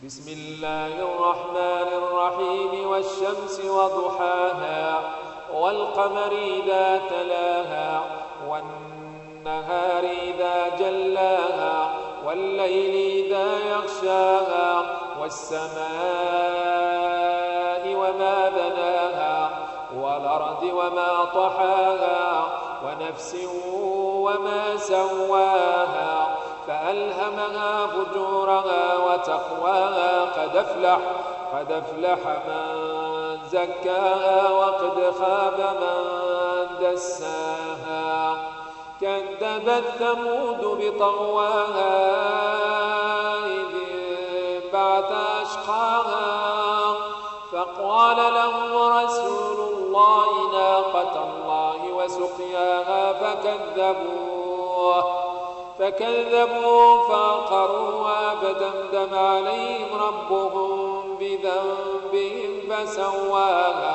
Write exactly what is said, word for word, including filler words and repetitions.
بسم الله الرحمن الرحيم والشمس وضحاها والقمر إذا تلاها والنهار إذا جلاها والليل إذا يغشاها والسماء وما بناها والأرض وما طحاها ونفس وما سواها فألهمها فجورها وتقواها قد أفلح قد أفلح من زكاها وقد خاب من دساها كذبت ثمود بطغواها إذ انبعث أشقاها فقال لهم رسول الله ناقة الله وسقياها فكذبوه فكذبوا فعقروها فدمدم عليهم ربهم بذنبهم فسواها